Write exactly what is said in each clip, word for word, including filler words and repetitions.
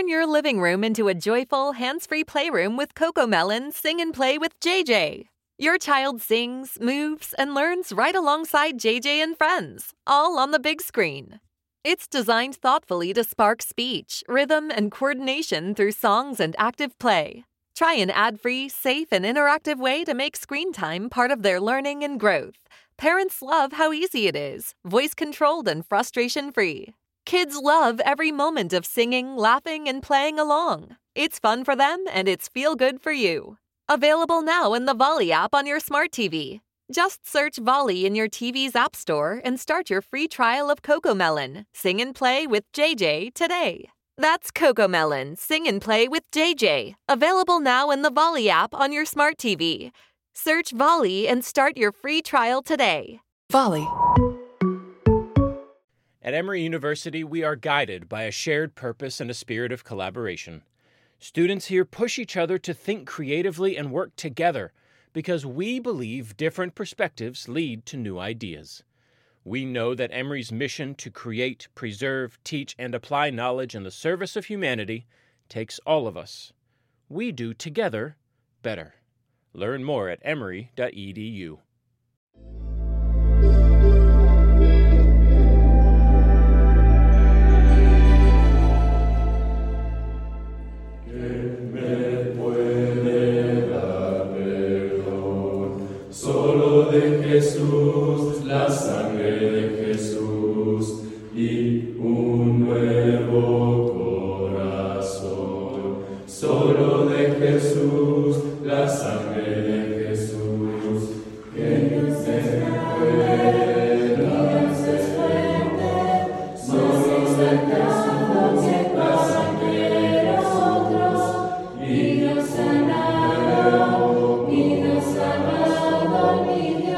Turn your living room into a joyful, hands-free playroom with CoComelon Sing and Play with J J. Your child sings, moves, and learns right alongside J J and friends, all on the big screen. It's designed thoughtfully to spark speech, rhythm, and coordination through songs and active play. Try an ad-free, safe, and interactive way to make screen time part of their learning and growth. Parents love how easy it is, voice-controlled and frustration-free. Kids love every moment of singing, laughing, and playing along. It's fun for them, and it's feel-good for you. Available now in the Volley app on your smart T V. Just search Volley in your T V's app store and start your free trial of CoComelon Sing and Play with J J today. That's CoComelon Sing and Play with J J. Available now in the Volley app on your smart T V. Search Volley and start your free trial today. Volley. At Emory University, we are guided by a shared purpose and a spirit of collaboration. Students here push each other to think creatively and work together because we believe different perspectives lead to new ideas. We know that Emory's mission to create, preserve, teach, and apply knowledge in the service of humanity takes all of us. We do together better. Learn more at emory dot e d u. Jesús, la sangre de Jesús y un nuevo corazón. Solo de Jesús, la sangre de Jesús. Que no se pueda hacer fuerte. Solo de Jesús, la sangre de nosotros. Y Dios sanado, y Dios sanado, mi Dios.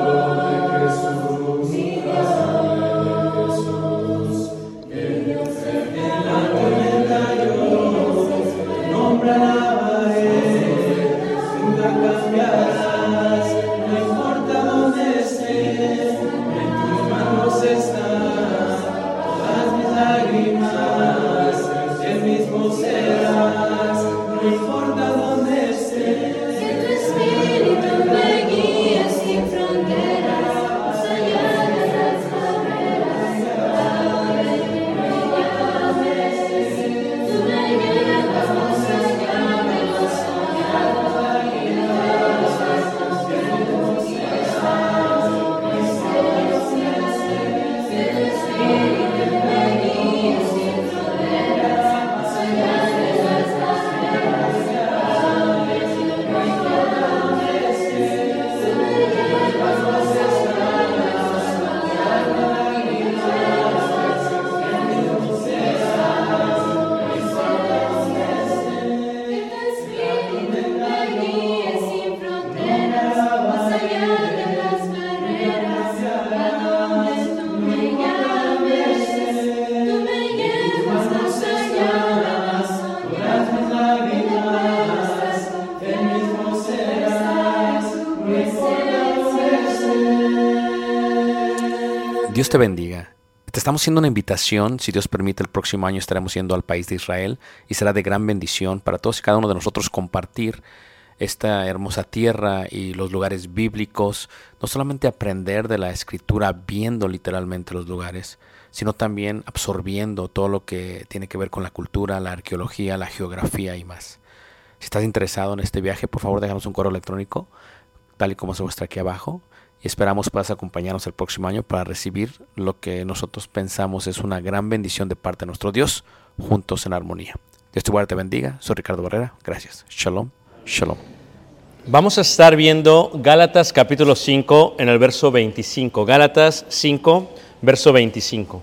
Dios te bendiga. Te estamos haciendo una invitación. Si Dios permite, el próximo año estaremos yendo al país de Israel y será de gran bendición para todos y cada uno de nosotros compartir esta hermosa tierra y los lugares bíblicos. No solamente aprender de la Escritura viendo literalmente los lugares, sino también absorbiendo todo lo que tiene que ver con la cultura, la arqueología, la geografía y más. Si estás interesado en este viaje, por favor déjanos un correo electrónico, tal y como se muestra aquí abajo. Y esperamos puedas acompañarnos el próximo año para recibir lo que nosotros pensamos es una gran bendición de parte de nuestro Dios, juntos en armonía. Dios te guarde, te bendiga. Soy Ricardo Barrera. Gracias. Shalom. Shalom. Vamos a estar viendo Gálatas capítulo cinco en el verso veinticinco. Gálatas cinco, verso veinticinco.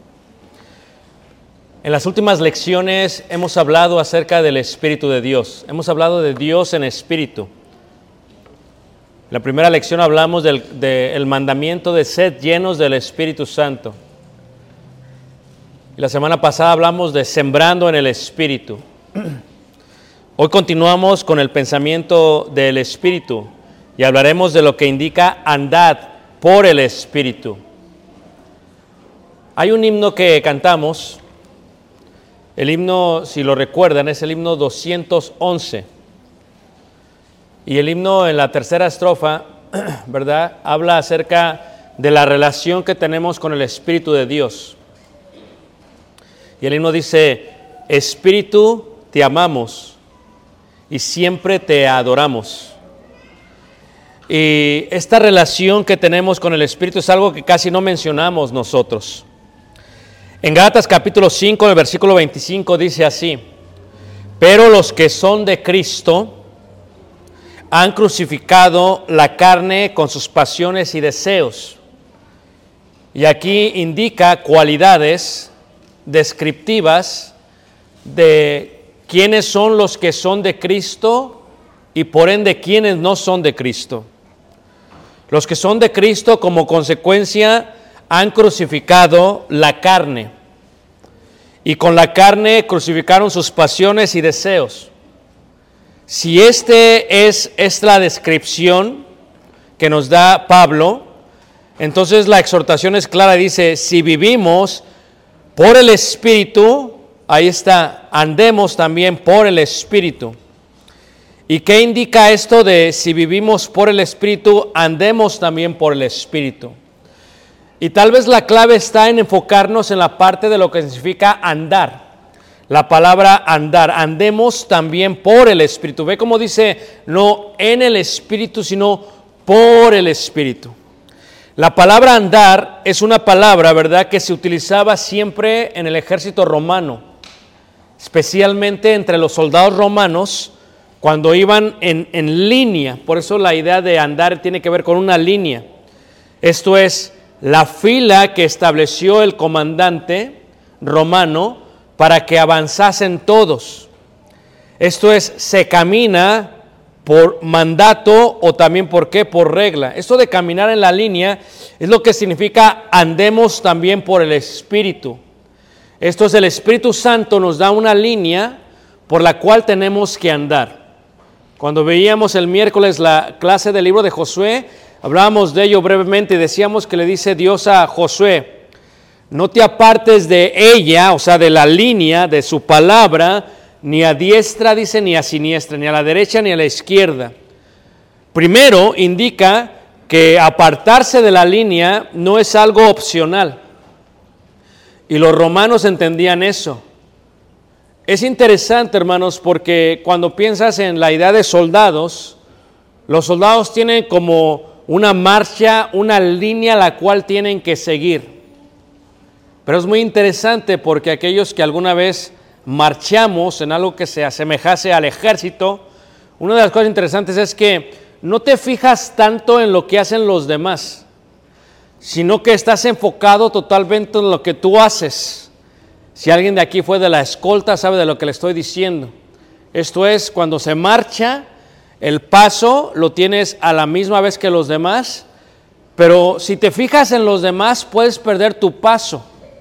En las últimas lecciones hemos hablado acerca del Espíritu de Dios. Hemos hablado de Dios en Espíritu. En la primera lección hablamos del de el mandamiento de ser llenos del Espíritu Santo. Y la semana pasada hablamos de sembrando en el Espíritu. Hoy continuamos con el pensamiento del Espíritu y hablaremos de lo que indica andad por el Espíritu. Hay un himno que cantamos El himno, si lo recuerdan, es el himno doscientos once. Y el himno en la tercera estrofa, ¿verdad?, habla acerca de la relación que tenemos con el Espíritu de Dios. Y el himno dice: Espíritu, te amamos y siempre te adoramos. Y esta relación que tenemos con el Espíritu es algo que casi no mencionamos nosotros. En Gálatas capítulo cinco, en el versículo veinticinco dice así: pero los que son de Cristo han crucificado la carne con sus pasiones y deseos. Y aquí indica cualidades descriptivas de quiénes son los que son de Cristo y por ende quiénes no son de Cristo. Los que son de Cristo, como consecuencia, han crucificado la carne, y con la carne crucificaron sus pasiones y deseos. Si este es, es la descripción que nos da Pablo, entonces la exhortación es clara, dice: si vivimos por el Espíritu, ahí está, andemos también por el Espíritu. ¿Y qué indica esto de si vivimos por el Espíritu, andemos también por el Espíritu? Y tal vez la clave está en enfocarnos en la parte de lo que significa andar. La palabra andar, andemos también por el Espíritu. Ve cómo dice, no en el Espíritu, sino por el Espíritu. La palabra andar es una palabra, ¿verdad?, que se utilizaba siempre en el ejército romano, especialmente entre los soldados romanos, cuando iban en, en línea. Por eso la idea de andar tiene que ver con una línea. Esto es la fila que estableció el comandante romano para que avanzasen todos. Esto es, se camina por mandato o también, ¿por qué?, por regla. Esto de caminar en la línea es lo que significa andemos también por el Espíritu. Esto es, el Espíritu Santo nos da una línea por la cual tenemos que andar. Cuando veíamos el miércoles la clase del libro de Josué, hablábamos de ello brevemente y decíamos que le dice Dios a Josué: no te apartes de ella, o sea, de la línea de su palabra, ni a diestra, dice, ni a siniestra, ni a la derecha ni a la izquierda. Primero indica que apartarse de la línea no es algo opcional. Y los romanos entendían eso. Es interesante, hermanos, porque cuando piensas en la idea de soldados, los soldados tienen como una marcha, una línea a la cual tienen que seguir. Pero es muy interesante porque aquellos que alguna vez marchamos en algo que se asemejase al ejército, una de las cosas interesantes es que no te fijas tanto en lo que hacen los demás, sino que estás enfocado totalmente en lo que tú haces. Si alguien de aquí fue de la escolta, sabe de lo que le estoy diciendo. Esto es, cuando se marcha, el paso lo tienes a la misma vez que los demás, pero si te fijas en los demás, puedes perder tu paso.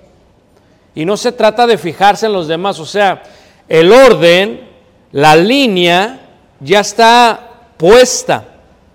Y no se trata de fijarse en los demás, o sea, el orden, la línea ya está puesta,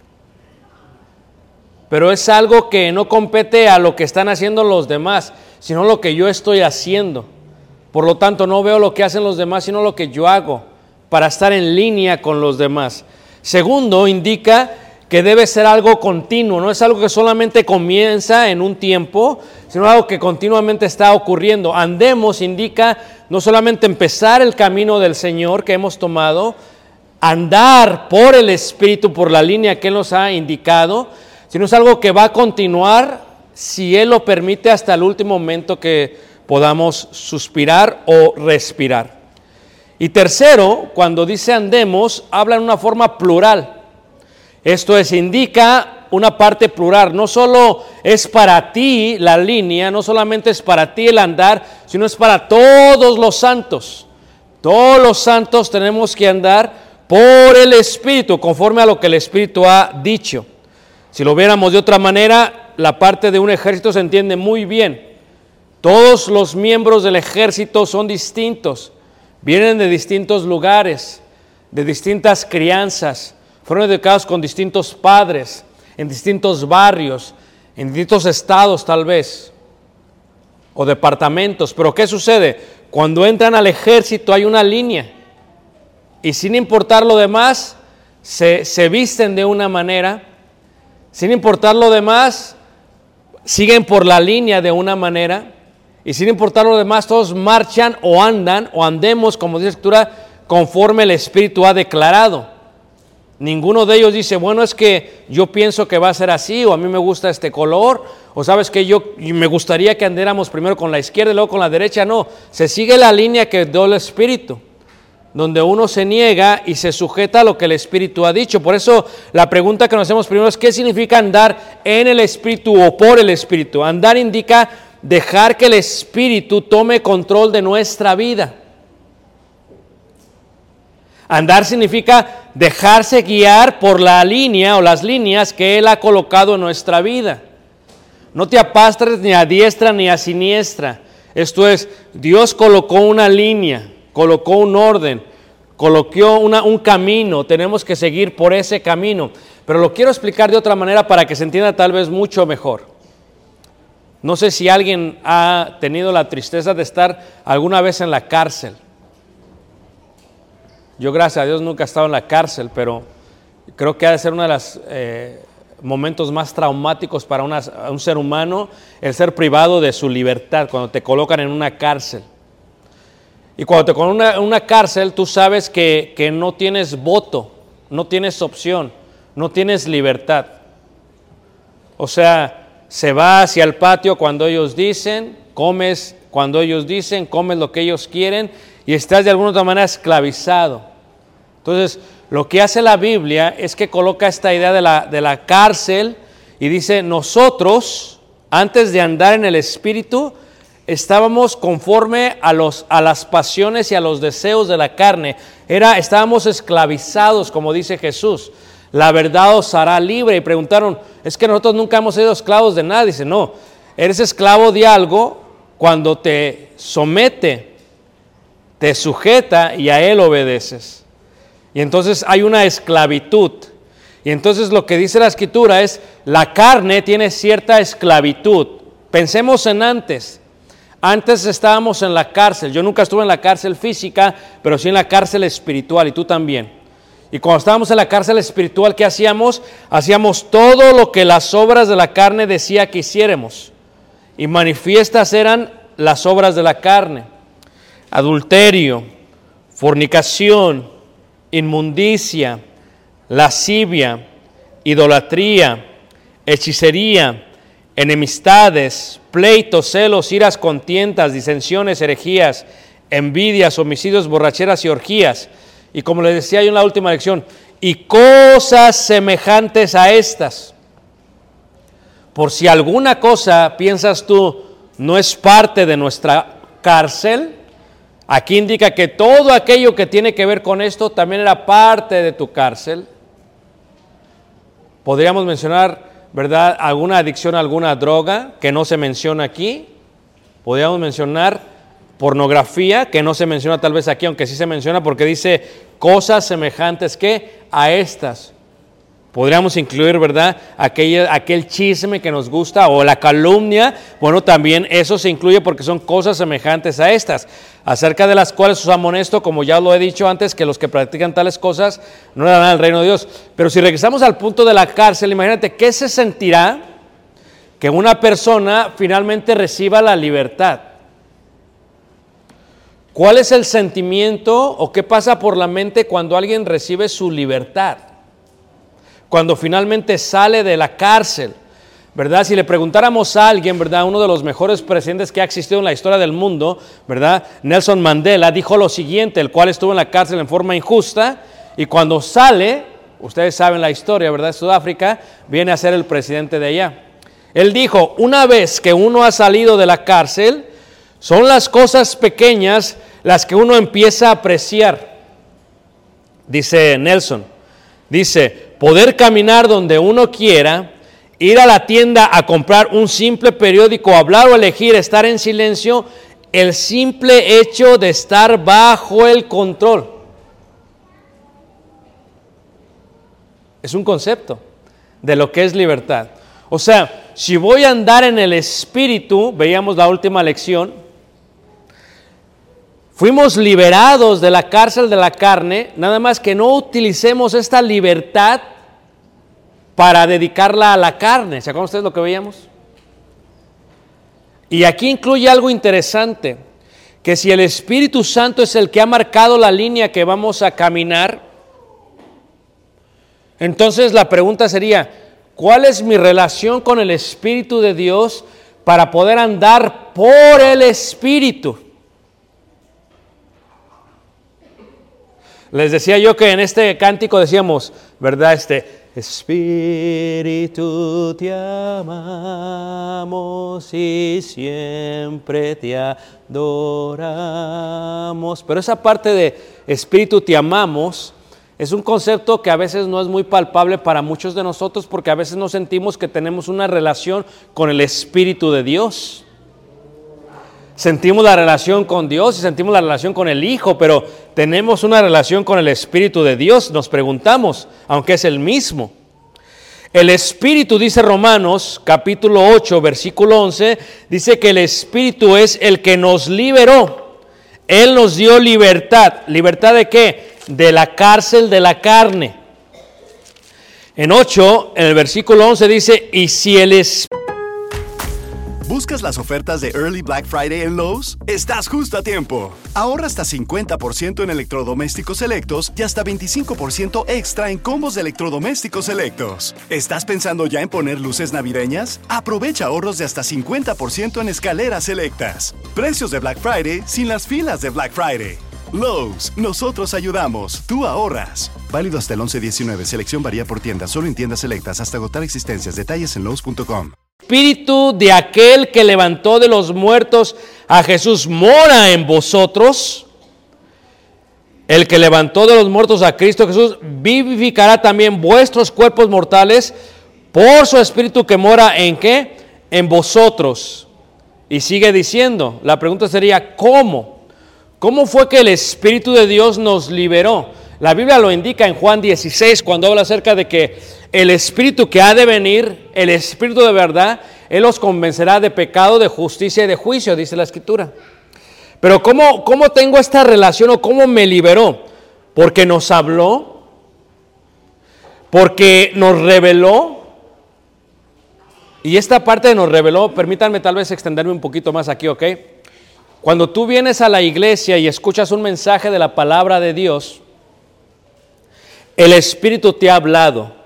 pero es algo que no compete a lo que están haciendo los demás, sino lo que yo estoy haciendo. Por lo tanto, no veo lo que hacen los demás, sino lo que yo hago para estar en línea con los demás. Segundo, indica que debe ser algo continuo, no es algo que solamente comienza en un tiempo, sino algo que continuamente está ocurriendo. Andemos indica no solamente empezar el camino del Señor que hemos tomado, andar por el Espíritu, por la línea que Él nos ha indicado, sino es algo que va a continuar, si Él lo permite, hasta el último momento que podamos suspirar o respirar. Y tercero, cuando dice andemos, habla en una forma plural. Esto es, indica una parte plural. No solo es para ti la línea, no solamente es para ti el andar, sino es para todos los santos. Todos los santos tenemos que andar por el Espíritu, conforme a lo que el Espíritu ha dicho. Si lo viéramos de otra manera, la parte de un ejército se entiende muy bien. Todos los miembros del ejército son distintos, vienen de distintos lugares, de distintas crianzas, fueron educados con distintos padres, en distintos barrios, en distintos estados tal vez, o departamentos. Pero ¿qué sucede? cuando entran al ejército hay una línea y sin importar lo demás, se, se visten de una manera, sin importar lo demás, siguen por la línea de una manera y sin importar lo demás, todos marchan o andan o andemos, como dice la Escritura, conforme el Espíritu ha declarado. Ninguno de ellos dice, bueno, es que yo pienso que va a ser así, o a mí me gusta este color, o sabes que yo me gustaría que andáramos primero con la izquierda y luego con la derecha. No, se sigue la línea que dio el Espíritu, donde uno se niega y se sujeta a lo que el Espíritu ha dicho. Por eso la pregunta que nos hacemos primero es, ¿qué significa andar en el Espíritu o por el Espíritu? Andar indica dejar que el Espíritu tome control de nuestra vida. Andar significa dejarse guiar por la línea o las líneas que Él ha colocado en nuestra vida. No te apastres ni a diestra ni a siniestra. Esto es, Dios colocó una línea, colocó un orden, colocó una, un camino. Tenemos que seguir por ese camino. Pero lo quiero explicar de otra manera para que se entienda tal vez mucho mejor. No sé si alguien ha tenido la tristeza de estar alguna vez en la cárcel. Yo, gracias a Dios, nunca he estado en la cárcel, pero creo que ha de ser uno de los eh, momentos más traumáticos para una, un ser humano, el ser privado de su libertad, cuando te colocan en una cárcel. Y cuando te colocan en una, una cárcel, tú sabes que, que no tienes voto, no tienes opción, no tienes libertad. O sea, se va hacia el patio cuando ellos dicen, comes cuando ellos dicen, comes lo que ellos quieren y estás de alguna otra manera esclavizado. Entonces, lo que hace la Biblia es que coloca esta idea de la, de la cárcel y dice, nosotros, antes de andar en el Espíritu, estábamos conforme a, los, a las pasiones y a los deseos de la carne. Era, estábamos esclavizados, como dice Jesús. La verdad os hará libre. Y preguntaron, es que nosotros nunca hemos sido esclavos de nada. Dice, no, eres esclavo de algo cuando te somete, te sujeta y a Él obedeces. Y entonces hay una esclavitud. Y entonces lo que dice la Escritura es, la carne tiene cierta esclavitud. Pensemos en antes. Antes estábamos en la cárcel. Yo nunca estuve en la cárcel física, pero sí en la cárcel espiritual, y tú también. Y cuando estábamos en la cárcel espiritual, ¿qué hacíamos? Hacíamos todo lo que las obras de la carne decía que hiciéramos. Y manifiestas eran las obras de la carne. Adulterio, fornicación, inmundicia, lascivia, idolatría, hechicería, enemistades, pleitos, celos, iras, contiendas, disensiones, herejías, envidias, homicidios, borracheras y orgías. Y como les decía yo en la última lección, y cosas semejantes a estas. Por si alguna cosa piensas tú no es parte de nuestra cárcel, aquí indica que todo aquello que tiene que ver con esto también era parte de tu cárcel. Podríamos mencionar, ¿verdad?, alguna adicción a alguna droga que no se menciona aquí. Podríamos mencionar pornografía, que no se menciona tal vez aquí, aunque sí se menciona porque dice cosas semejantes que a estas. Podríamos incluir, ¿verdad?, aquel, aquel chisme que nos gusta o la calumnia. Bueno, también eso se incluye porque son cosas semejantes a estas, acerca de las cuales os amonesto, como ya lo he dicho antes, que los que practican tales cosas no heredarán al reino de Dios. Pero si regresamos al punto de la cárcel, imagínate qué se sentirá que una persona finalmente reciba la libertad. ¿Cuál es el sentimiento o qué pasa por la mente cuando alguien recibe su libertad? Cuando finalmente sale de la cárcel, ¿verdad? Si le preguntáramos a alguien, ¿verdad?, uno de los mejores presidentes que ha existido en la historia del mundo, ¿verdad?, Nelson Mandela, dijo lo siguiente, el cual estuvo en la cárcel en forma injusta, y cuando sale, ustedes saben la historia, ¿verdad?, de Sudáfrica, viene a ser el presidente de allá. Él dijo, una vez que uno ha salido de la cárcel, son las cosas pequeñas las que uno empieza a apreciar. Dice Nelson, dice, poder caminar donde uno quiera, ir a la tienda a comprar un simple periódico, hablar o elegir estar en silencio, el simple hecho de estar bajo el control. Es un concepto de lo que es libertad. O sea, si voy a andar en el Espíritu, veíamos la última lección, Fuimos liberados de la cárcel de la carne, nada más que no utilicemos esta libertad para dedicarla a la carne. ¿Se acuerdan ustedes lo que veíamos? Y aquí incluye algo interesante, que si el Espíritu Santo es el que ha marcado la línea que vamos a caminar, entonces la pregunta sería, ¿cuál es mi relación con el Espíritu de Dios para poder andar por el Espíritu? Les decía yo que en este cántico decíamos, ¿verdad? Este, Espíritu te amamos y siempre te adoramos. Pero esa parte de Espíritu te amamos es un concepto que a veces no es muy palpable para muchos de nosotros, porque a veces no sentimos que tenemos una relación con el Espíritu de Dios. Sentimos la relación con Dios y sentimos la relación con el Hijo, pero tenemos una relación con el Espíritu de Dios, nos preguntamos, aunque es el mismo. El Espíritu, dice Romanos capítulo ocho, versículo once, dice que el Espíritu es el que nos liberó. Él nos dio libertad. ¿Libertad de qué? De la cárcel de la carne. En ocho, en el versículo once dice, y si el Espíritu... ¿Buscas las ofertas de Early Black Friday en Lowe's? Estás justo a tiempo. Ahorra hasta cincuenta por ciento en electrodomésticos selectos y hasta veinticinco por ciento extra en combos de electrodomésticos selectos. ¿Estás pensando ya en poner luces navideñas? Aprovecha ahorros de hasta cincuenta por ciento en escaleras selectas. Precios de Black Friday sin las filas de Black Friday. Lowe's, nosotros ayudamos, tú ahorras. Válido hasta el once diecinueve. Selección varía por tienda, solo en tiendas selectas hasta agotar existencias. Detalles en lowes punto com. Espíritu de aquel que levantó de los muertos a Jesús mora en vosotros. El que levantó de los muertos a Cristo Jesús vivificará también vuestros cuerpos mortales por su Espíritu que mora en ¿qué? En vosotros. Y sigue diciendo, la pregunta sería, ¿cómo? ¿Cómo fue que el Espíritu de Dios nos liberó? La Biblia lo indica en Juan dieciséis, cuando habla acerca de que el Espíritu que ha de venir, el Espíritu de verdad, Él los convencerá de pecado, de justicia y de juicio, dice la Escritura. Pero ¿cómo, cómo tengo esta relación o cómo me liberó? Porque nos habló, porque nos reveló. Y esta parte de nos reveló, permítanme tal vez extenderme un poquito más aquí, ¿ok? Cuando tú vienes a la iglesia y escuchas un mensaje de la palabra de Dios, el Espíritu te ha hablado.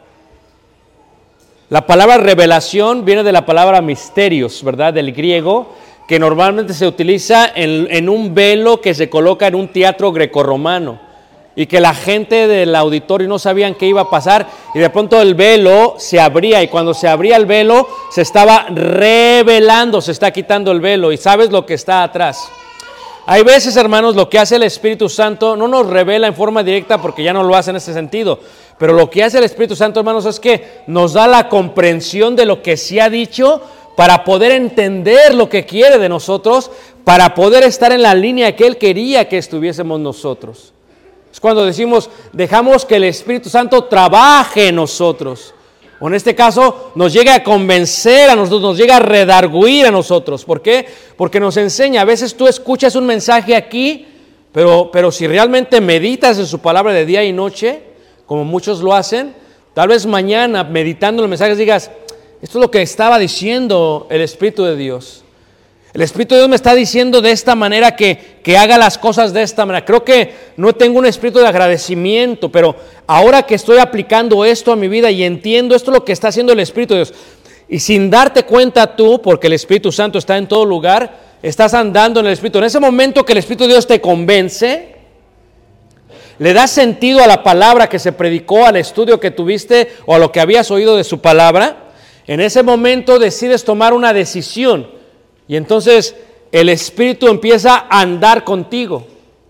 La palabra revelación viene de la palabra misterios, ¿verdad? Del griego, que normalmente se utiliza en, en un velo que se coloca en un teatro grecorromano y que la gente del auditorio no sabían qué iba a pasar y de pronto el velo se abría y cuando se abría el velo se estaba revelando, se está quitando el velo y sabes lo que está atrás. Hay veces, hermanos, lo que hace el Espíritu Santo no nos revela en forma directa porque ya no lo hace en ese sentido, pero lo que hace el Espíritu Santo, hermanos, es que nos da la comprensión de lo que se ha dicho para poder entender lo que quiere de nosotros, para poder estar en la línea que Él quería que estuviésemos nosotros. Es cuando decimos, dejamos que el Espíritu Santo trabaje en nosotros. O en este caso, nos llega a convencer a nosotros, nos llega a redarguir a nosotros. ¿Por qué? Porque nos enseña. A veces tú escuchas un mensaje aquí, pero, pero si realmente meditas en su palabra de día y noche, como muchos lo hacen, tal vez mañana, meditando en los mensajes, digas, esto es lo que estaba diciendo el Espíritu de Dios. El Espíritu de Dios me está diciendo de esta manera que, que haga las cosas de esta manera. Creo que no tengo un espíritu de agradecimiento, pero ahora que estoy aplicando esto a mi vida y entiendo esto es lo que está haciendo el Espíritu de Dios. Y sin darte cuenta tú, porque el Espíritu Santo está en todo lugar, estás andando en el Espíritu. En ese momento que el Espíritu de Dios te convence, le das sentido a la palabra que se predicó, al estudio que tuviste o a lo que habías oído de su palabra, en ese momento decides tomar una decisión. Y entonces el Espíritu empieza a andar contigo.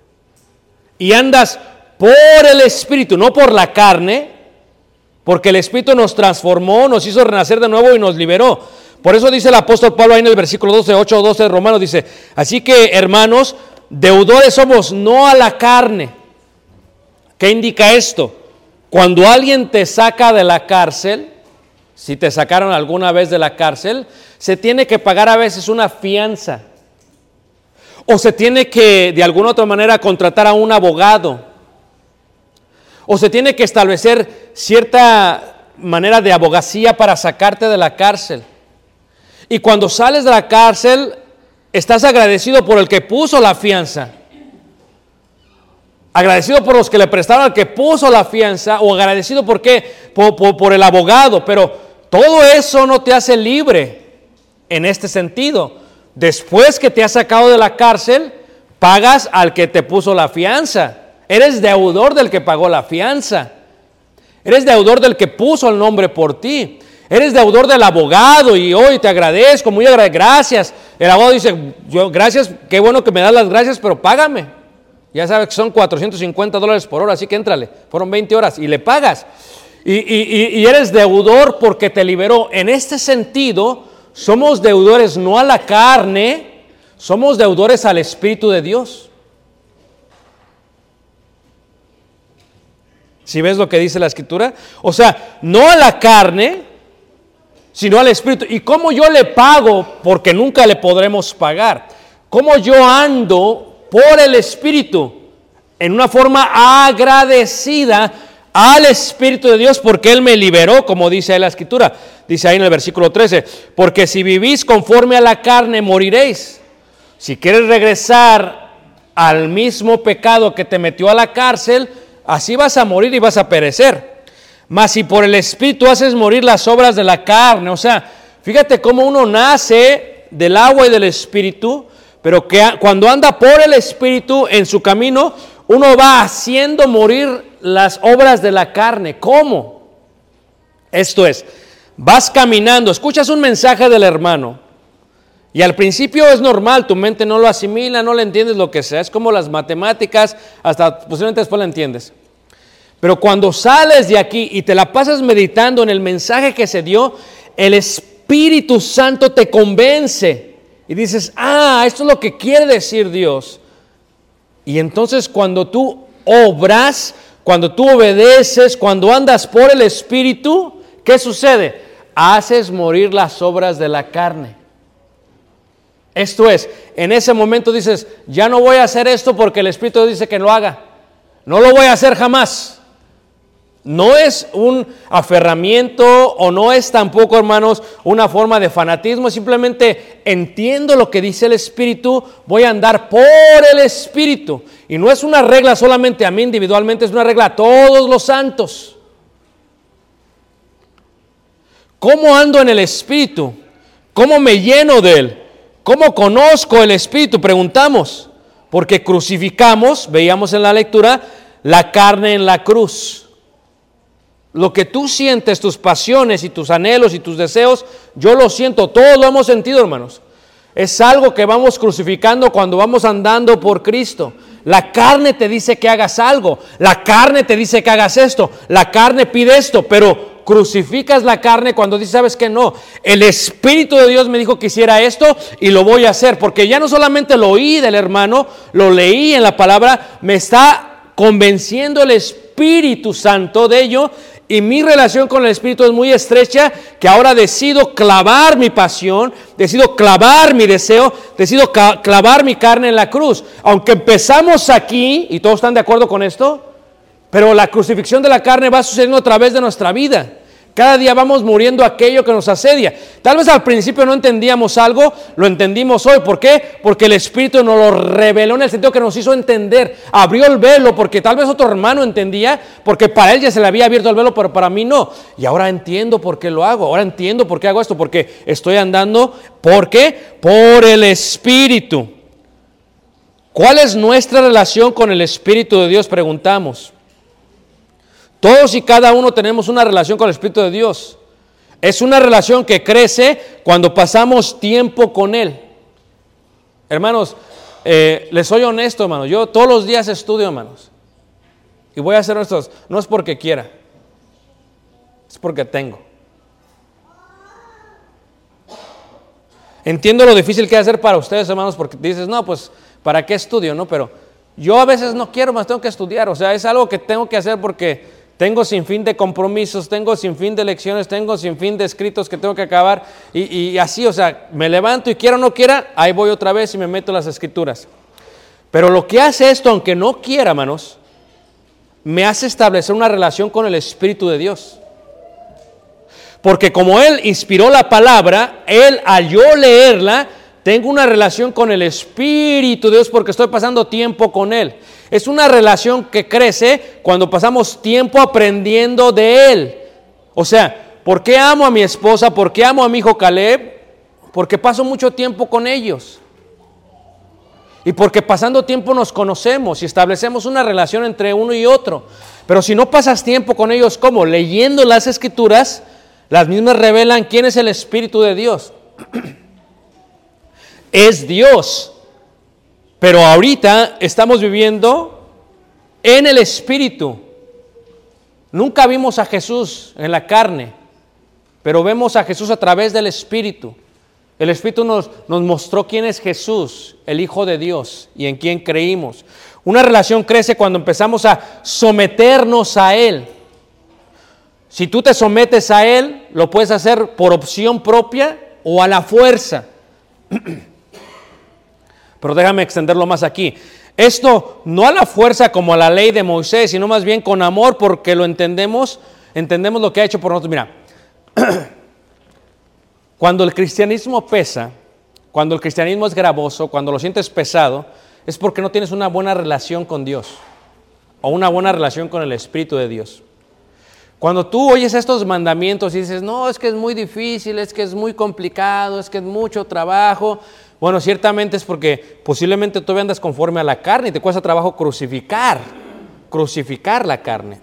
Y andas por el Espíritu, no por la carne, porque el Espíritu nos transformó, nos hizo renacer de nuevo y nos liberó. Por eso dice el apóstol Pablo ahí en el versículo doce, ocho o doce de Romanos, dice, así que hermanos, deudores somos no a la carne. ¿Qué indica esto? Cuando alguien te saca de la cárcel, si te sacaron alguna vez de la cárcel, se tiene que pagar a veces una fianza. O se tiene que de alguna otra manera contratar a un abogado. O se tiene que establecer cierta manera de abogacía para sacarte de la cárcel. Y cuando sales de la cárcel, estás agradecido por el que puso la fianza. Agradecido por los que le prestaron al que puso la fianza, o agradecido por qué, por, por, por el abogado. Pero todo eso no te hace libre en este sentido. Después que te has sacado de la cárcel, pagas al que te puso la fianza. Eres deudor del que pagó la fianza. Eres deudor del que puso el nombre por ti. Eres deudor del abogado y hoy te agradezco, muy agradecido, gracias. El abogado dice, yo, gracias, qué bueno que me das las gracias, pero págame. Ya sabes que son cuatrocientos cincuenta dólares por hora, así que éntrale. Fueron veinte horas y le pagas. Y, y, y eres deudor porque te liberó. En este sentido, somos deudores no a la carne, somos deudores al Espíritu de Dios. ¿Sí ves lo que dice la Escritura? O sea, no a la carne, sino al Espíritu. ¿Y cómo yo le pago? Porque nunca le podremos pagar. ¿Cómo yo ando por el Espíritu? En una forma agradecida al Espíritu de Dios porque Él me liberó, como dice ahí la Escritura. Dice ahí en el versículo trece, porque si vivís conforme a la carne, moriréis. Si quieres regresar al mismo pecado que te metió a la cárcel, así vas a morir y vas a perecer. Mas si por el Espíritu haces morir las obras de la carne, o sea, fíjate cómo uno nace del agua y del Espíritu, pero que cuando anda por el Espíritu en su camino, uno va haciendo morir las obras de la carne. ¿Cómo? Esto es, vas caminando, escuchas un mensaje del hermano, y al principio es normal, tu mente no lo asimila, no le entiendes lo que sea, es como las matemáticas, hasta posiblemente después la entiendes. Pero cuando sales de aquí y te la pasas meditando en el mensaje que se dio, el Espíritu Santo te convence y dices, ah, esto es lo que quiere decir Dios. Y entonces cuando tú obras, cuando tú obedeces, cuando andas por el Espíritu, ¿qué sucede? Haces morir las obras de la carne. Esto es, en ese momento dices, ya no voy a hacer esto porque el Espíritu dice que lo haga. No lo voy a hacer jamás. No es un aferramiento o no es tampoco, hermanos, una forma de fanatismo. Simplemente entiendo lo que dice el Espíritu, voy a andar por el Espíritu. Y no es una regla solamente a mí individualmente, es una regla a todos los santos. ¿Cómo ando en el Espíritu? ¿Cómo me lleno de Él? ¿Cómo conozco el Espíritu? Preguntamos, porque crucificamos, veíamos en la lectura, la carne en la cruz. Lo que tú sientes, tus pasiones y tus anhelos y tus deseos, yo lo siento, todos lo hemos sentido, hermanos. Es algo que vamos crucificando cuando vamos andando por Cristo. La carne te dice que hagas algo, la carne te dice que hagas esto, la carne pide esto, pero crucificas la carne cuando dices, ¿sabes qué? No, el Espíritu de Dios me dijo que hiciera esto y lo voy a hacer, porque ya no solamente lo oí del hermano, lo leí en la palabra, me está convenciendo el Espíritu Santo de ello. Y mi relación con el Espíritu es muy estrecha, que ahora decido clavar mi pasión, decido clavar mi deseo, decido clavar mi carne en la cruz. Aunque empezamos aquí, y todos están de acuerdo con esto, pero la crucifixión de la carne va sucediendo a través de nuestra vida. Cada día vamos muriendo aquello que nos asedia. Tal vez al principio no entendíamos algo, lo entendimos hoy. ¿Por qué? Porque el Espíritu nos lo reveló en el sentido que nos hizo entender. Abrió el velo porque tal vez otro hermano entendía, porque para él ya se le había abierto el velo, pero para mí no. Y ahora entiendo por qué lo hago. Ahora entiendo por qué hago esto, porque estoy andando. ¿Por qué? Por el Espíritu. ¿Cuál es nuestra relación con el Espíritu de Dios? Preguntamos. Todos y cada uno tenemos una relación con el Espíritu de Dios. Es una relación que crece cuando pasamos tiempo con Él. Hermanos, eh, les soy honesto, hermanos. Yo todos los días estudio, hermanos. Y voy a hacer esto. No es porque quiera. Es porque tengo. Entiendo lo difícil que es hacer para ustedes, hermanos, porque dices, no, pues, ¿para qué estudio? No, pero yo a veces no quiero, más tengo que estudiar. O sea, es algo que tengo que hacer porque Tengo sin fin de compromisos, tengo sin fin de lecciones, tengo sin fin de escritos que tengo que acabar. Y, y así, o sea, me levanto y quiera o no quiera, ahí voy otra vez y me meto en las escrituras. Pero lo que hace esto, aunque no quiera, hermanos, me hace establecer una relación con el Espíritu de Dios. Porque como Él inspiró la palabra, Él, al yo leerla, tengo una relación con el Espíritu de Dios porque estoy pasando tiempo con Él. Es una relación que crece cuando pasamos tiempo aprendiendo de Él. O sea, ¿por qué amo a mi esposa? ¿Por qué amo a mi hijo Caleb? Porque paso mucho tiempo con ellos. Y porque pasando tiempo nos conocemos y establecemos una relación entre uno y otro. Pero si no pasas tiempo con ellos, ¿cómo? Leyendo las Escrituras, las mismas revelan quién es el Espíritu de Dios. Es Dios. Pero ahorita estamos viviendo en el Espíritu. Nunca vimos a Jesús en la carne, pero vemos a Jesús a través del Espíritu. El Espíritu nos, nos mostró quién es Jesús, el Hijo de Dios, y en quién creímos. Una relación crece cuando empezamos a someternos a Él. Si tú te sometes a Él, lo puedes hacer por opción propia o a la fuerza. Pero déjame extenderlo más aquí. Esto no a la fuerza como a la ley de Moisés, sino más bien con amor, porque lo entendemos, entendemos lo que ha hecho por nosotros. Mira, cuando el cristianismo pesa, cuando el cristianismo es gravoso, cuando lo sientes pesado, es porque no tienes una buena relación con Dios o una buena relación con el Espíritu de Dios. Cuando tú oyes estos mandamientos y dices, no, es que es muy difícil, es que es muy complicado, es que es mucho trabajo. Bueno, ciertamente es porque posiblemente tú andas conforme a la carne y te cuesta trabajo crucificar, crucificar la carne.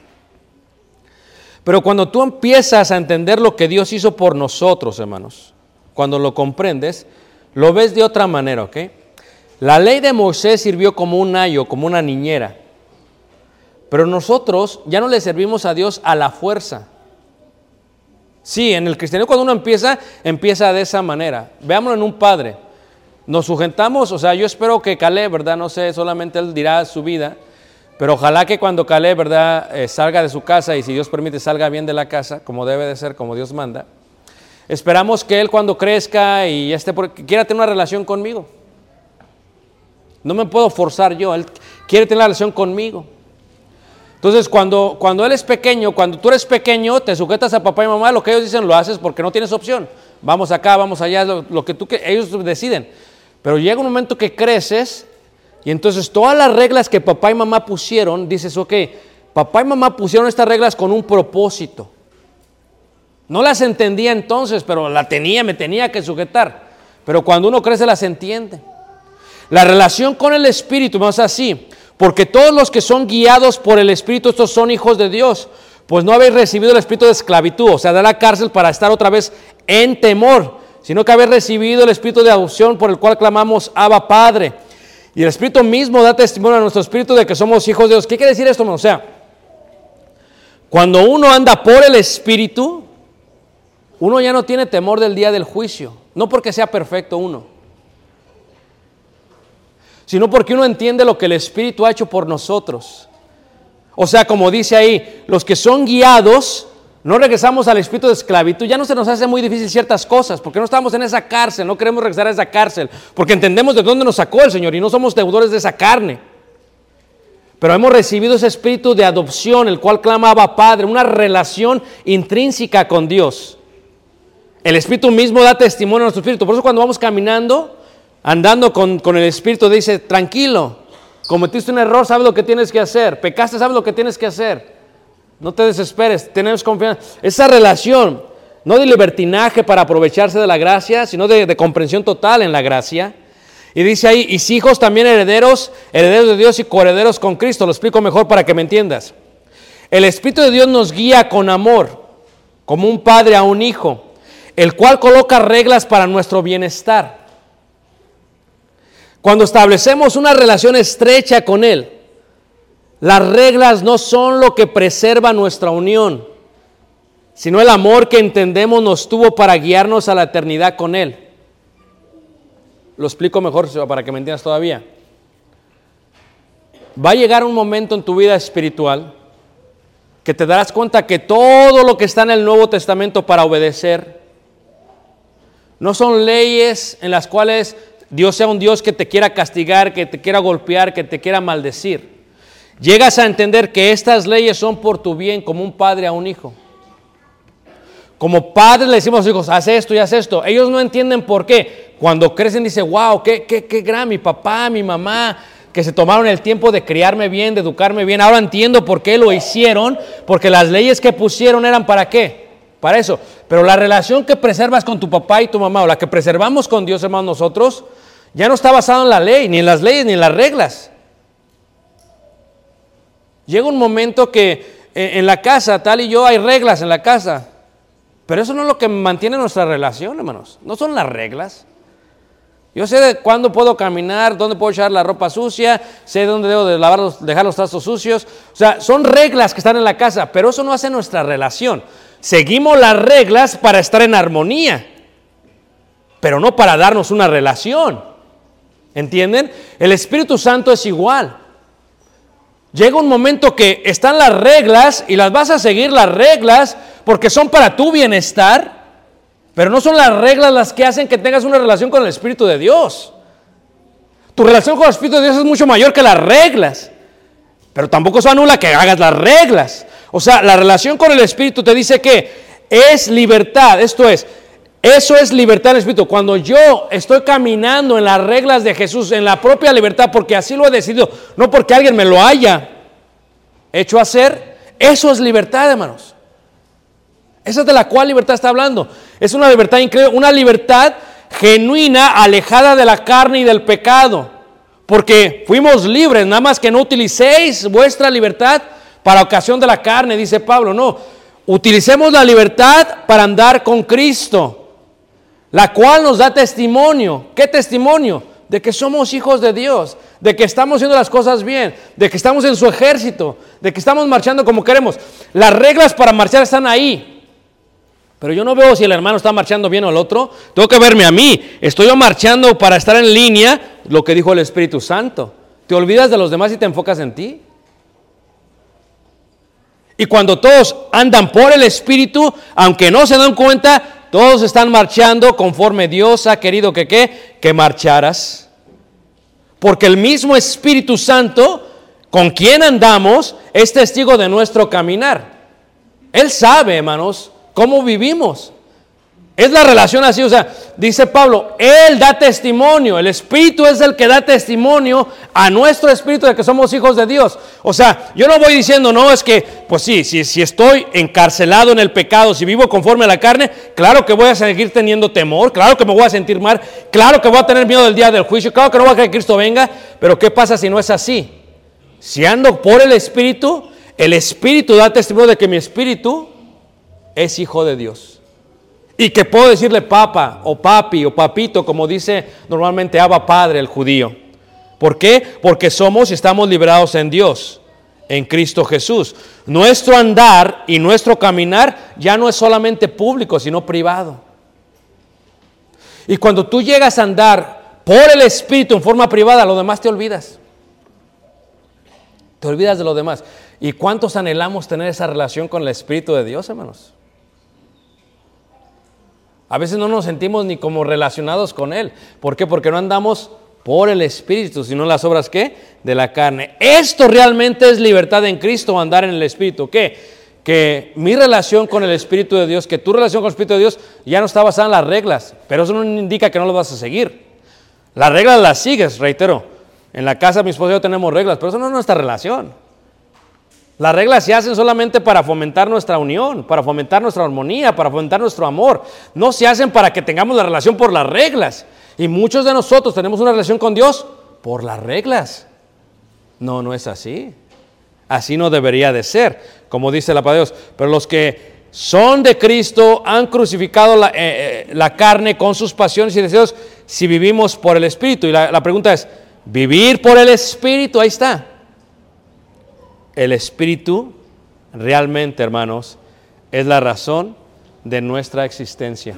Pero cuando tú empiezas a entender lo que Dios hizo por nosotros, hermanos, cuando lo comprendes, lo ves de otra manera, ¿ok? La ley de Moisés sirvió como un ayo, como una niñera. Pero nosotros ya no le servimos a Dios a la fuerza. Sí, en el cristianismo cuando uno empieza, empieza de esa manera. Veámoslo en un padre. Nos sujetamos, o sea, yo espero que Caleb, ¿verdad? No sé, solamente él dirá su vida. Pero ojalá que cuando Caleb, ¿verdad? Eh, salga de su casa y si Dios permite salga bien de la casa, como debe de ser, como Dios manda. Esperamos que él cuando crezca y esté por, quiera tener una relación conmigo. No me puedo forzar yo, él quiere tener una relación conmigo. Entonces cuando, cuando él es pequeño, cuando tú eres pequeño, te sujetas a papá y mamá, lo que ellos dicen lo haces porque no tienes opción. Vamos acá, vamos allá, lo, lo que tú, que ellos deciden. Pero llega un momento que creces y entonces todas las reglas que papá y mamá pusieron, dices, ok, papá y mamá pusieron estas reglas con un propósito. No las entendía entonces, pero la tenía, me tenía que sujetar. Pero cuando uno crece las entiende. La relación con el Espíritu no es así, porque todos los que son guiados por el Espíritu, estos son hijos de Dios, pues no habéis recibido el espíritu de esclavitud, o sea, de la cárcel para estar otra vez en temor, sino que habéis recibido el espíritu de adopción por el cual clamamos, Abba, Padre. Y el Espíritu mismo da testimonio a nuestro espíritu de que somos hijos de Dios. ¿Qué quiere decir esto? O sea, cuando uno anda por el Espíritu, uno ya no tiene temor del día del juicio, no porque sea perfecto uno, sino porque uno entiende lo que el Espíritu ha hecho por nosotros. O sea, como dice ahí, los que son guiados, no regresamos al espíritu de esclavitud, ya no se nos hace muy difícil ciertas cosas, porque no estamos en esa cárcel, no queremos regresar a esa cárcel, porque entendemos de dónde nos sacó el Señor y no somos deudores de esa carne. Pero hemos recibido ese espíritu de adopción, el cual clama Abba Padre, una relación intrínseca con Dios. El Espíritu mismo da testimonio a nuestro espíritu, por eso cuando vamos caminando, andando con, con el Espíritu, dice, tranquilo, cometiste un error, sabes lo que tienes que hacer, pecaste, sabes lo que tienes que hacer. No te desesperes, tenemos confianza. Esa relación, no de libertinaje para aprovecharse de la gracia, sino de, de comprensión total en la gracia. Y dice ahí, y si hijos también herederos, herederos de Dios y coherederos con Cristo. Lo explico mejor para que me entiendas. El Espíritu de Dios nos guía con amor, como un padre a un hijo, el cual coloca reglas para nuestro bienestar. Cuando establecemos una relación estrecha con Él, las reglas no son lo que preserva nuestra unión, sino el amor que entendemos nos tuvo para guiarnos a la eternidad con Él. Lo explico mejor para que me entiendas todavía. Va a llegar un momento en tu vida espiritual que te darás cuenta que todo lo que está en el Nuevo Testamento para obedecer no son leyes en las cuales Dios sea un Dios que te quiera castigar, que te quiera golpear, que te quiera maldecir. Llegas a entender que estas leyes son por tu bien, como un padre a un hijo. Como padres le decimos a los hijos, haz esto y haz esto. Ellos no entienden por qué. Cuando crecen dicen, wow, qué, qué, qué gran, mi papá, mi mamá, que se tomaron el tiempo de criarme bien, de educarme bien. Ahora entiendo por qué lo hicieron, porque las leyes que pusieron eran para qué, para eso. Pero la relación que preservas con tu papá y tu mamá, o la que preservamos con Dios, hermanos, nosotros, ya no está basada en la ley, ni en las leyes, ni en las reglas. Llega un momento que en la casa, tal y yo, hay reglas en la casa. Pero eso no es lo que mantiene nuestra relación, hermanos. No son las reglas. Yo sé de cuándo puedo caminar, dónde puedo echar la ropa sucia, sé dónde debo de lavar los, dejar los trastos sucios. O sea, son reglas que están en la casa, pero eso no hace nuestra relación. Seguimos las reglas para estar en armonía, pero no para darnos una relación. ¿Entienden? El Espíritu Santo es igual. Llega un momento que están las reglas y las vas a seguir las reglas porque son para tu bienestar, pero no son las reglas las que hacen que tengas una relación con el Espíritu de Dios. Tu relación con el Espíritu de Dios es mucho mayor que las reglas, pero tampoco eso anula que hagas las reglas. O sea, la relación con el Espíritu te dice que es libertad, esto es, eso es libertad en el Espíritu. Cuando yo estoy caminando en las reglas de Jesús, en la propia libertad, porque así lo he decidido, no porque alguien me lo haya hecho hacer, eso es libertad, hermanos. Esa es de la cual libertad está hablando. Es una libertad increíble, una libertad genuina, alejada de la carne y del pecado. Porque fuimos libres, nada más que no utilicéis vuestra libertad para ocasión de la carne, dice Pablo. No, utilicemos la libertad para andar con Cristo, la cual nos da testimonio. ¿Qué testimonio? De que somos hijos de Dios, de que estamos haciendo las cosas bien, de que estamos en su ejército, de que estamos marchando como queremos. Las reglas para marchar están ahí. Pero yo no veo si el hermano está marchando bien o el otro. Tengo que verme a mí. Estoy yo marchando para estar en línea, lo que dijo el Espíritu Santo. Te olvidas de los demás y te enfocas en ti. Y cuando todos andan por el Espíritu, aunque no se dan cuenta, todos están marchando conforme Dios ha querido que ¿qué? Que marcharas. Porque el mismo Espíritu Santo, con quien andamos, es testigo de nuestro caminar. Él sabe, hermanos, cómo vivimos. Es la relación así, o sea, dice Pablo, Él da testimonio, el Espíritu es el que da testimonio a nuestro espíritu de que somos hijos de Dios. O sea, yo no voy diciendo, no, es que, pues sí, si, si estoy encarcelado en el pecado, si vivo conforme a la carne, claro que voy a seguir teniendo temor, claro que me voy a sentir mal, claro que voy a tener miedo del día del juicio, claro que no voy a querer que Cristo venga, pero ¿qué pasa si no es así? Si ando por el Espíritu, el Espíritu da testimonio de que mi espíritu es hijo de Dios. Y que puedo decirle papa o papi o papito, como dice normalmente Abba Padre el judío. ¿Por qué? Porque somos y estamos liberados en Dios, en Cristo Jesús. Nuestro andar y nuestro caminar ya no es solamente público, sino privado. Y cuando tú llegas a andar por el Espíritu en forma privada, lo demás te olvidas. Te olvidas de lo demás. ¿Y cuántos anhelamos tener esa relación con el Espíritu de Dios, hermanos? A veces no nos sentimos ni como relacionados con Él. ¿Por qué? Porque no andamos por el Espíritu, sino las obras, ¿qué? De la carne. Esto realmente es libertad en Cristo, andar en el Espíritu. ¿Qué? Que mi relación con el Espíritu de Dios, que tu relación con el Espíritu de Dios ya no está basada en las reglas, pero eso no indica que no lo vas a seguir. Las reglas las sigues, reitero. En la casa mi esposo y yo tenemos reglas, pero eso no es nuestra relación. Las reglas se hacen solamente para fomentar nuestra unión, para fomentar nuestra armonía, para fomentar nuestro amor. No se hacen para que tengamos la relación por las reglas. Y muchos de nosotros tenemos una relación con Dios por las reglas. No, no es así. Así no debería de ser, como dice la palabra de Dios. Pero los que son de Cristo han crucificado la, eh, la carne con sus pasiones y deseos si vivimos por el Espíritu. Y la, la pregunta es, ¿vivir por el Espíritu? Ahí está. El Espíritu realmente, hermanos, es la razón de nuestra existencia.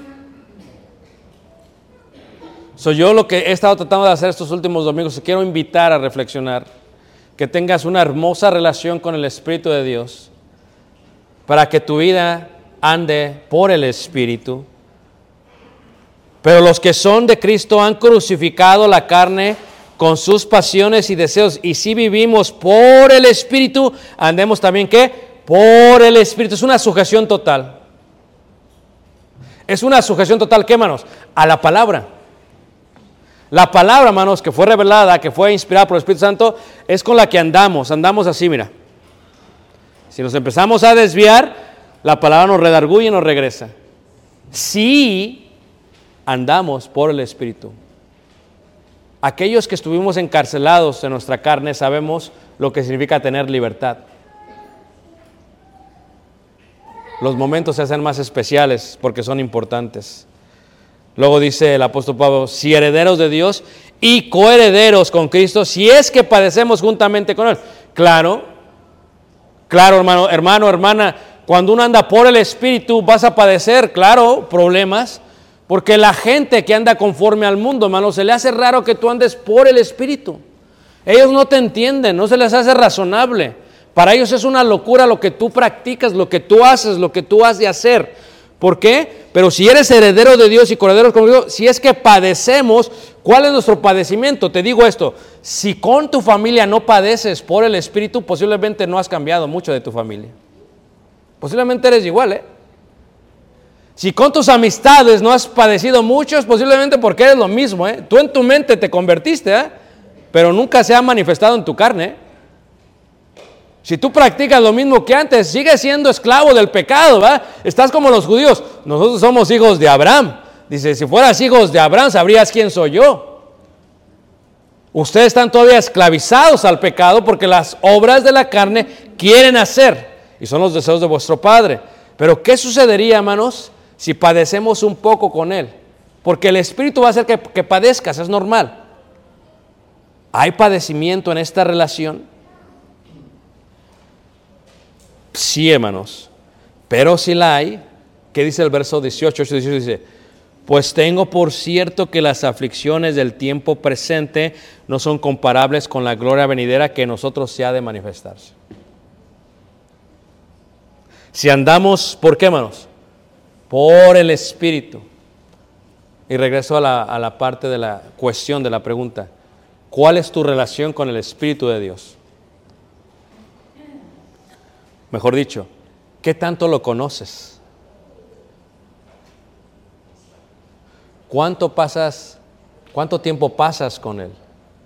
Soy yo lo que he estado tratando de hacer estos últimos domingos. Te quiero invitar a reflexionar, que tengas una hermosa relación con el Espíritu de Dios, para que tu vida ande por el Espíritu. Pero los que son de Cristo han crucificado la carne con sus pasiones y deseos. Y si vivimos por el Espíritu, andemos también, ¿qué? Por el Espíritu. Es una sujeción total. Es una sujeción total, ¿qué, hermanos? A la palabra. La palabra, hermanos, que fue revelada, que fue inspirada por el Espíritu Santo, es con la que andamos. Andamos así, mira. Si nos empezamos a desviar, la palabra nos redarguye y nos regresa. Si andamos por el Espíritu. Aquellos que estuvimos encarcelados en nuestra carne sabemos lo que significa tener libertad. Los momentos se hacen más especiales porque son importantes. Luego dice el apóstol Pablo, si herederos de Dios y coherederos con Cristo, si es que padecemos juntamente con Él. Claro, claro, hermano, hermano, hermana, cuando uno anda por el Espíritu vas a padecer, claro, problemas, porque la gente que anda conforme al mundo, hermano, se le hace raro que tú andes por el Espíritu. Ellos no te entienden, no se les hace razonable. Para ellos es una locura lo que tú practicas, lo que tú haces, lo que tú has de hacer. ¿Por qué? Pero si eres heredero de Dios y coherederos con Dios, si es que padecemos, ¿cuál es nuestro padecimiento? Te digo esto, si con tu familia no padeces por el Espíritu, posiblemente no has cambiado mucho de tu familia. Posiblemente eres igual, ¿eh? Si con tus amistades no has padecido mucho, es posiblemente porque eres lo mismo, ¿eh? Tú en tu mente te convertiste, ¿eh? Pero nunca se ha manifestado en tu carne, ¿eh? Si tú practicas lo mismo que antes, sigues siendo esclavo del pecado, ¿verdad? Estás como los judíos. Nosotros somos hijos de Abraham. Dice, si fueras hijos de Abraham, sabrías quién soy yo. Ustedes están todavía esclavizados al pecado porque las obras de la carne quieren hacer. Y son los deseos de vuestro Padre. Pero ¿qué sucedería, hermanos, si padecemos un poco con Él? Porque el Espíritu va a hacer que, que padezcas, es normal. ¿Hay padecimiento en esta relación? Sí, hermanos, pero si la hay, ¿qué dice el verso dieciocho? dieciocho dice, pues tengo por cierto que las aflicciones del tiempo presente no son comparables con la gloria venidera que en nosotros se ha de manifestarse. Si andamos, ¿por qué, hermanos? Por el Espíritu. Y regreso a la, a la parte de la cuestión, de la pregunta. ¿Cuál es tu relación con el Espíritu de Dios? Mejor dicho, ¿qué tanto lo conoces? ¿Cuánto pasas, cuánto tiempo pasas con Él?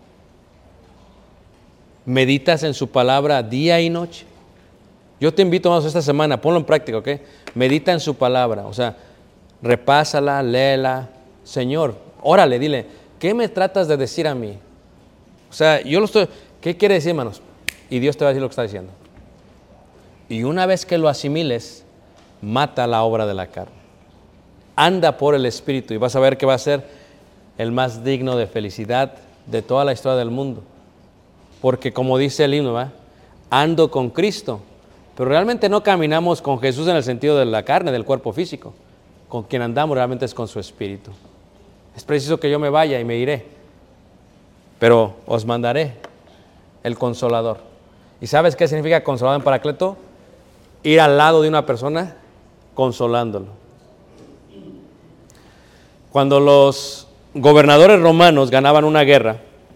¿Meditas en su palabra día y noche? Yo te invito, hermanos, esta semana, ponlo en práctica, ¿ok? Medita en su palabra, o sea, repásala, léela. Señor, órale, dile, ¿qué me tratas de decir a mí? O sea, yo lo estoy, ¿qué quiere decir, hermanos? Y Dios te va a decir lo que está diciendo. Y una vez que lo asimiles, mata la obra de la carne. Anda por el Espíritu y vas a ver que va a ser el más digno de felicidad de toda la historia del mundo. Porque como dice el himno, ¿va? Ando con Cristo. Pero realmente no caminamos con Jesús en el sentido de la carne, del cuerpo físico. Con quien andamos realmente es con su Espíritu. Es preciso que yo me vaya y me iré. Pero os mandaré el Consolador. ¿Y sabes qué significa Consolador en Paracleto? Ir al lado de una persona consolándolo. Cuando los gobernadores romanos ganaban una guerra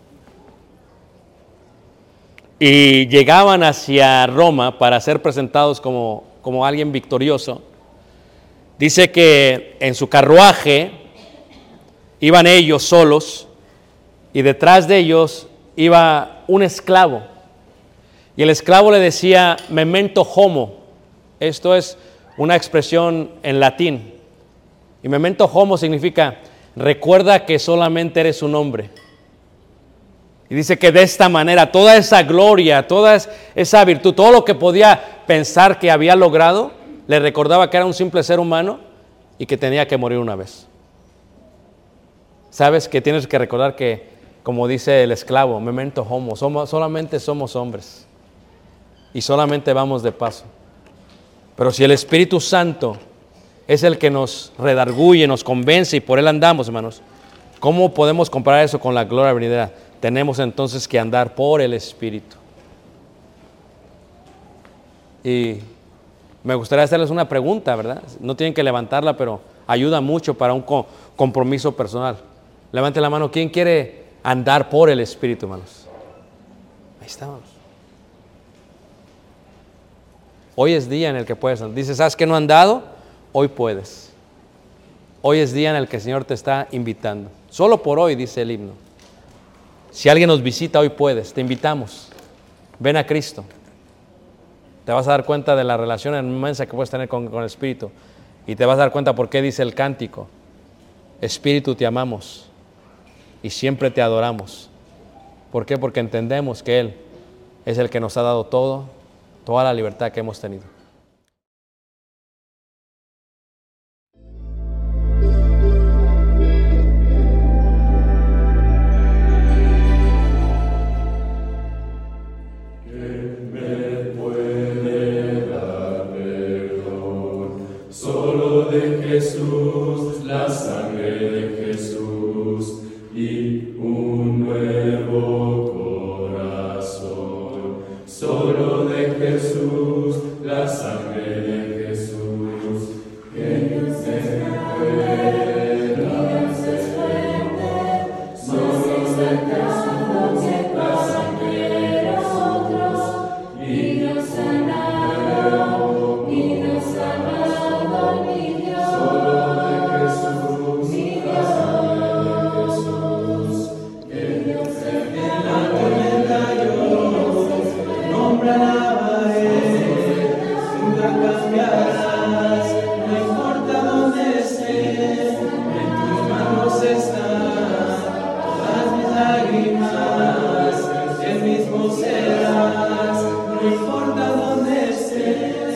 y llegaban hacia Roma para ser presentados como, como alguien victorioso, dice que en su carruaje iban ellos solos y detrás de ellos iba un esclavo. Y el esclavo le decía, memento homo. Esto es una expresión en latín. Y memento homo significa, recuerda que solamente eres un hombre. Y dice que de esta manera, toda esa gloria, toda esa virtud, todo lo que podía pensar que había logrado, le recordaba que era un simple ser humano y que tenía que morir una vez. Sabes que tienes que recordar que, como dice el esclavo, memento homo, somos, solamente somos hombres. Y solamente vamos de paso. Pero si el Espíritu Santo es el que nos redarguye, nos convence y por Él andamos, hermanos, ¿cómo podemos comparar eso con la gloria venidera? Tenemos entonces que andar por el Espíritu. Y Me gustaría hacerles una pregunta, ¿verdad? No tienen que levantarla, pero ayuda mucho para un co- compromiso personal. Levante la mano. ¿Quién quiere andar por el Espíritu, hermanos? Ahí estamos. Hoy es día en el que puedes andar. Dices, ¿sabes que no han dado? Hoy puedes. Hoy es día en el que el Señor te está invitando. Solo por hoy, dice el himno. Si alguien nos visita, hoy puedes. Te invitamos. Ven a Cristo. Te vas a dar cuenta de la relación inmensa que puedes tener con, con el Espíritu. Y te vas a dar cuenta por qué dice el cántico. Espíritu, te amamos y siempre te adoramos. ¿Por qué? Porque entendemos que Él es el que nos ha dado todo, toda la libertad que hemos tenido. Solo de Jesús, la sangre de Jesús y un nuevo corazón. Solo de Jesús, la sangre de Jesús. Que Dios es fuerte, Dios es fuerte, solo de Jesús, la sangre de nosotros y Dios sanado, y Dios amado, mi Dios, solo de Jesús, mi Dios, que Dios es en la tormenta yo, nombre alabaré, nunca cambiarás, no importa dónde estés, en tus manos están todas mis lágrimas, el mismo serás, no importa dónde estés.